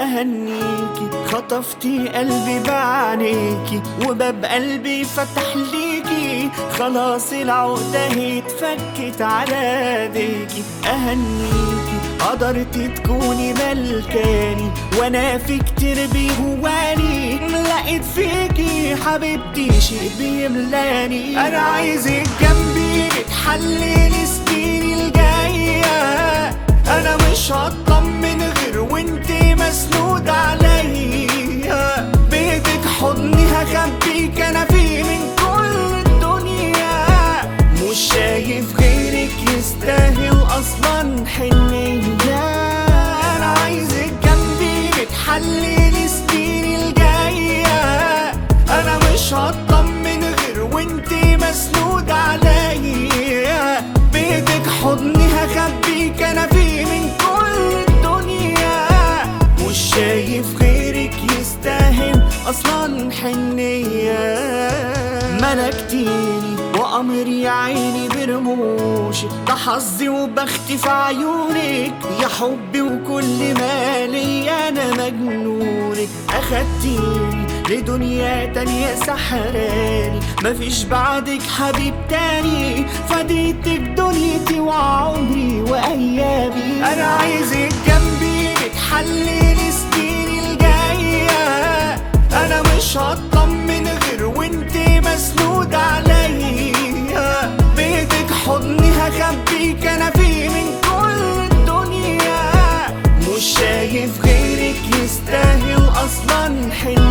أهنيكي، خطفتي قلبي بعينيكي، وباب قلبي فتح ليكي، خلاص العقدة هي اتفكت على ايديكي. أهنيكي، قدرتي تكوني ملكاني، وانا في كتير بيهواني، لقيت فيكي حبيبتي شي بيملاني. انا عايزك جنبي تحللي سنيني الجاية، انا مش هطمن غير وانتي مسنود عليا، بيدك حضني هخبيك انا فيه من كل الدنيا، مش شايف غيرك يستاهل اصلا حنية. انا عايزك جنبي تحللي سنيني الجاية، انا مش هطمن غير وانتي مسنود عليا، بيدك حضني هخبيك انا فيه من كل الدنيا، مش شايف غيرك يستاهل اصلا حنية. ملكتيني وقمري يا عيني برموشك، ده حظي وبختي في عيونك، يا حبي وكل مالي انا مجنونك. اخدتيني لدنيا تانية سحراني، مفيش بعدك حبيب تاني، فديتك دنيتي وعمري وايامي. انا عايزك جنبي تحللي سنيني الجاية، انا مش هطمن غير وانتي مسنود عليا، بيدك حضني هخبيك انا فيه من كل الدنيا، مش شايف غيرك يستاهل اصلا حنية.